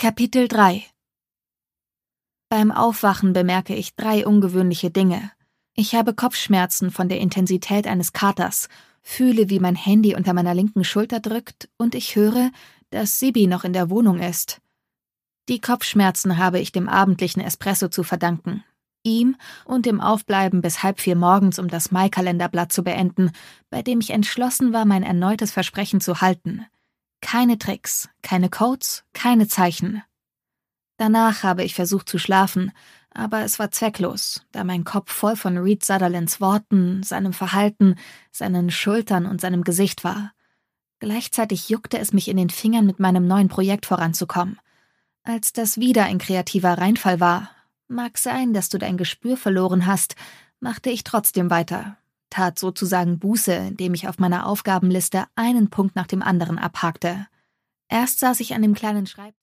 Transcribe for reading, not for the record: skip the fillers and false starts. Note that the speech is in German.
Kapitel 3. Beim Aufwachen bemerke ich 3 ungewöhnliche Dinge. Ich habe Kopfschmerzen von der Intensität eines Katers, fühle, wie mein Handy unter meiner linken Schulter drückt und ich höre, dass Sibi noch in der Wohnung ist. Die Kopfschmerzen habe ich dem abendlichen Espresso zu verdanken. Ihm und dem Aufbleiben bis 3:30 morgens, um das Mai-Kalenderblatt zu beenden, bei dem ich entschlossen war, mein erneutes Versprechen zu halten. Keine Tricks, keine Codes, keine Zeichen. Danach habe ich versucht zu schlafen, aber es war zwecklos, da mein Kopf voll von Reed Sutherlands Worten, seinem Verhalten, seinen Schultern und seinem Gesicht war. Gleichzeitig juckte es mich in den Fingern, mit meinem neuen Projekt voranzukommen. Als das wieder ein kreativer Reinfall war, mag sein, dass du dein Gespür verloren hast, machte ich trotzdem weiter, tat sozusagen Buße, indem ich auf meiner Aufgabenliste einen Punkt nach dem anderen abhakte. Erst saß ich an dem kleinen Schreibtisch.